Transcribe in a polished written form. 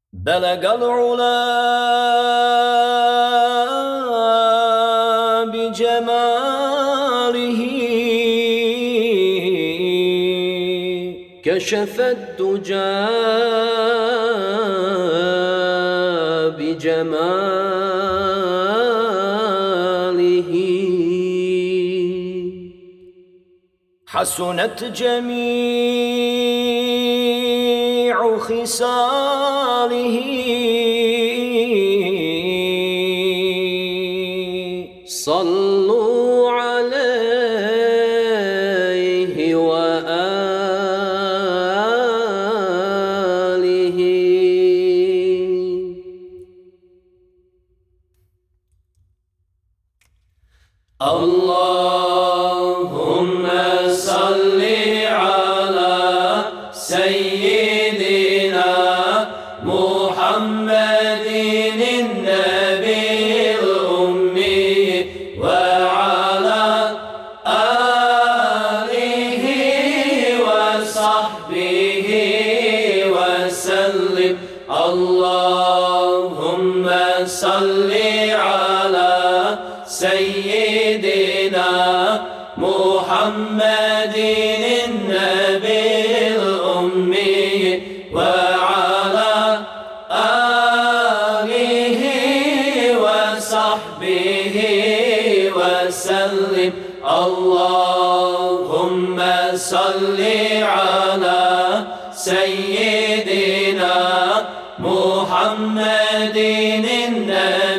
بلغ العلا بجماله، كشف الدجى بجماله، حسنت جميع خصاله، صلوا عليه وآله. اللهم صل على سيدنا محمد النبي الأمي وعلى آله وصحبه وسلم. اللهم صل على سيدنا محمد النبي الأمي وعلى آله وصحبه وسلم. اللهم صل على سيدنا محمد النبي